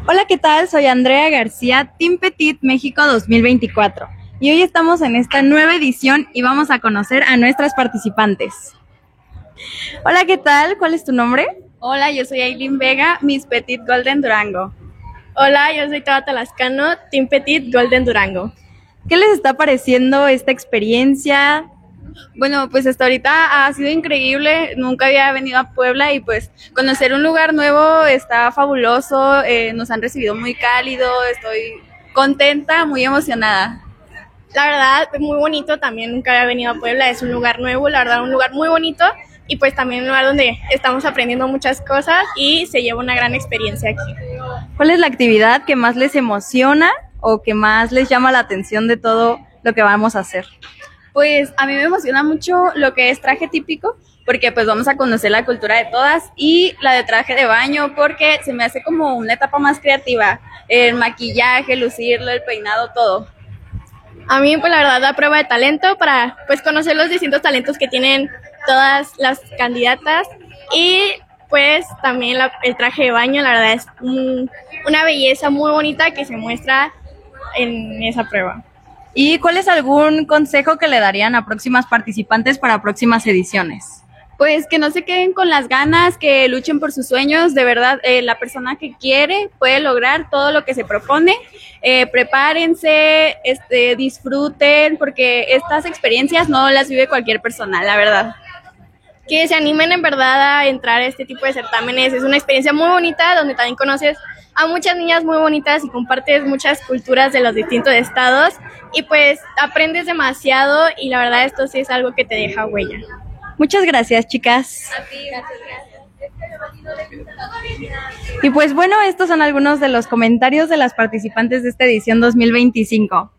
Hola, ¿qué tal? Soy Andrea García, Team Petit México 2024. Y hoy estamos en esta nueva edición y vamos a conocer a nuestras participantes. Hola, ¿qué tal? ¿Cuál es tu nombre? Hola, yo soy Aileen Vega, Miss Petit Golden Durango. Hola, yo soy Tabata Lascano, Team Petit Golden Durango. ¿Qué les está pareciendo esta experiencia? Bueno, pues hasta ahorita ha sido increíble, nunca había venido a Puebla y pues conocer un lugar nuevo está fabuloso, nos han recibido muy cálido, estoy contenta, muy emocionada. La verdad, muy bonito, también nunca había venido a Puebla, es un lugar nuevo, la verdad, un lugar muy bonito y pues también un lugar donde estamos aprendiendo muchas cosas y se lleva una gran experiencia aquí. ¿Cuál es la actividad que más les emociona o que más les llama la atención de todo lo que vamos a hacer? Pues a mí me emociona mucho lo que es traje típico, porque pues vamos a conocer la cultura de todas, y la de traje de baño, porque se me hace como una etapa más creativa, el maquillaje, lucirlo, el peinado, todo. A mí, pues la verdad, da prueba de talento para pues conocer los distintos talentos que tienen todas las candidatas y pues también el traje de baño, la verdad es una belleza muy bonita que se muestra en esa prueba. ¿Y cuál es algún consejo que le darían a próximas participantes para próximas ediciones? Pues que no se queden con las ganas, que luchen por sus sueños, de verdad, la persona que quiere puede lograr todo lo que se propone, prepárense, disfruten, porque estas experiencias no las vive cualquier persona, la verdad. Que se animen en verdad a entrar a este tipo de certámenes, es una experiencia muy bonita donde también conoces a muchas niñas muy bonitas y compartes muchas culturas de los distintos estados y pues aprendes demasiado y la verdad esto sí es algo que te deja huella. Muchas gracias, chicas. A ti, Y pues bueno, estos son algunos de los comentarios de las participantes de esta edición 2025.